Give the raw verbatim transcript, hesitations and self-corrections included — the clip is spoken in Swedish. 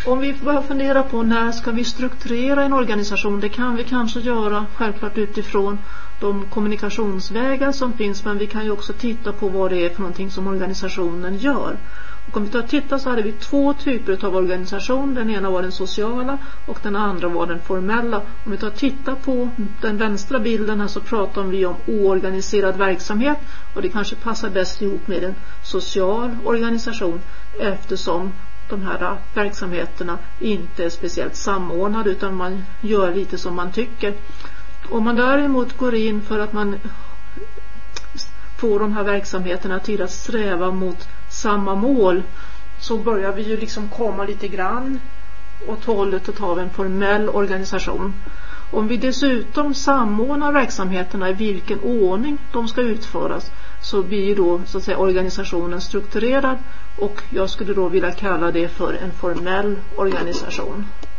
Om vi börjar fundera på när ska vi strukturera en organisation, det kan vi kanske göra självklart utifrån de kommunikationsvägar som finns, men vi kan ju också titta på vad det är för någonting som organisationen gör. Och om vi tar och tittar så hade vi två typer av organisation. Den ena var den sociala och den andra var den formella. Om vi tar och tittar på den vänstra bilden här så pratar vi om oorganiserad verksamhet, och det kanske passar bäst ihop med en social organisation eftersom de här verksamheterna inte är speciellt samordnade utan man gör lite som man tycker. Om man däremot går in för att man får de här verksamheterna till att sträva mot samma mål, så börjar vi ju liksom komma lite grann åt hållet av en formell organisation. Om vi dessutom samordnar verksamheterna i vilken ordning de ska utföras, så blir då så att säga organisationen strukturerad, och jag skulle då vilja kalla det för en formell organisation.